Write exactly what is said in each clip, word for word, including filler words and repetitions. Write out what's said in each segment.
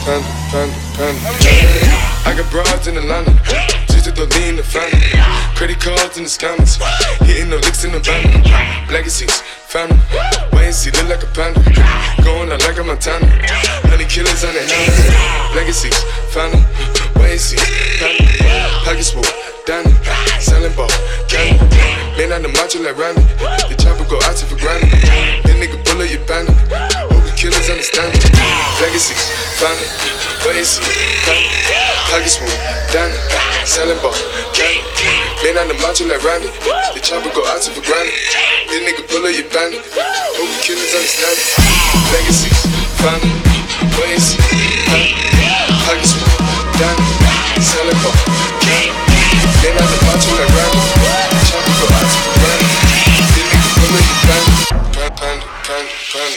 panda, panda, panda. I got broads in Atlanta, just to lean the family. Credit cards in the scammers, hitting the licks in the van. Legacies, family, wait and see, look like a panda. Going out like a Montana, honey killers on the hands. Legacies, family, wait and see, family. Pockets full, Danny, selling ball, candy. Man on the macho like Randy, the chopper go out to for granted. That nigga bullet your bandit, hope the killers understand it. Legacies, family, wait and see, family. Pockets full, Danny, selling ball, candy. Man on the macho like Randy, the chopper go out to for granted. That nigga bullet your bandit, hope the killers understand it. Legacies, family, wait and see, family. Pockets full, Danny, selling ball, candy. Man on the macho like Randy, the chopper go out to for granted. That nigga bullet your bandit, panda, panda, panda.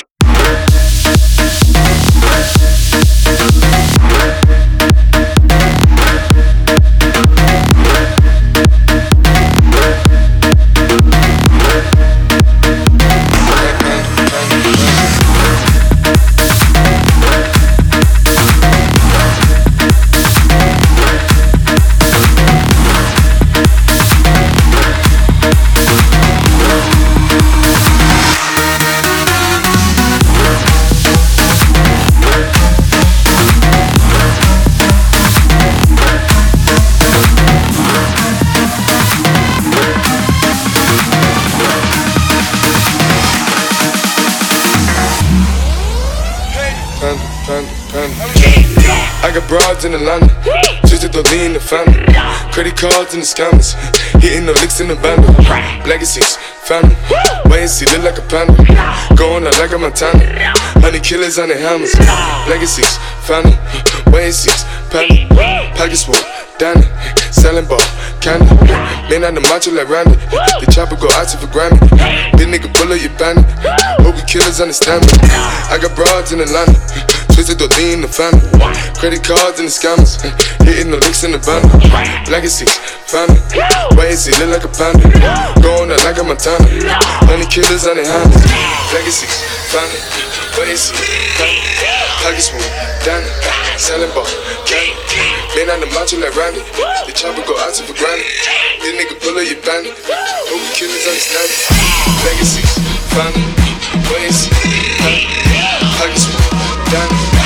I got broads in Atlanta, just to lean the family. Credit cards in the scammers, hitting the licks in the bundle. Legacies, family, wait and see, look like a panda. Going out like a Montana, honey killers on the hammers. Legacies, family, wait and see, panda. Pockets full, Danny, selling ball, candy. Man on the macho like Randy, the chopper go out to for Grammy. That nigga bullet your bandit, hope the killers understand me. I got broads in Atlanta, twisted to lean the family. Credit cards and the scammers, hitting the licks in the bundle. Legacies, family, wait and see, look like a panda. Going out like a Montana, honey killers on their hands. Legacies, family, wait and see, family. Pockets full, Danny, selling ball, candy. Man on the macho like Randy, the chopper go out to for granted. That nigga bullet your bandit, hope the killers understand it. Legacies, family, wait and see, family. Pockets full, Danny.